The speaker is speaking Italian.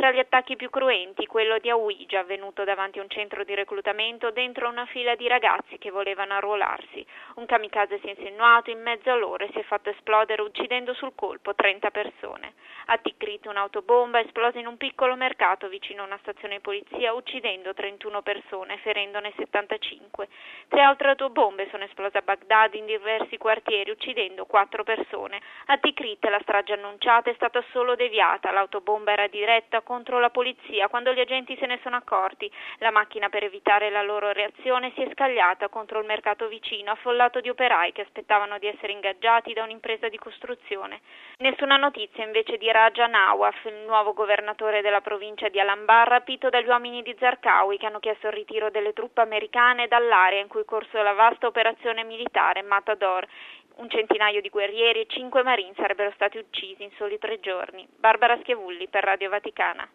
tra gli attacchi più cruenti quello di Hawija, avvenuto davanti a un centro di reclutamento dentro una fila di ragazzi che volevano arruolarsi. Un kamikaze si è insinuato in mezzo a loro e si è fatto esplodere uccidendo sul colpo 30 persone. A Tikrit un'autobomba è esplosa in un piccolo mercato vicino a una stazione di polizia uccidendo 31 persone, ferendone 75. 3 altre autobombe sono esplose a Baghdad in diversi quartieri uccidendo 4 persone. A Tikrit la strage annunciata è stata solo deviata, l'autobomba era diretta contro la polizia quando gli agenti se ne sono accorti. La macchina, per evitare la loro reazione, si è scagliata contro il mercato vicino, affollato di operai che aspettavano di essere ingaggiati da un'impresa di costruzione. Nessuna notizia invece di Raja Nawaf, il nuovo governatore della provincia di Al-Anbar, rapito dagli uomini di Zarqawi che hanno chiesto il ritiro delle truppe americane dall'area in cui è corso la vasta operazione militare Matador. Un centinaio di guerrieri e 5 marine sarebbero stati uccisi in soli 3 giorni. Barbara Schiavulli per Radio Vaticana.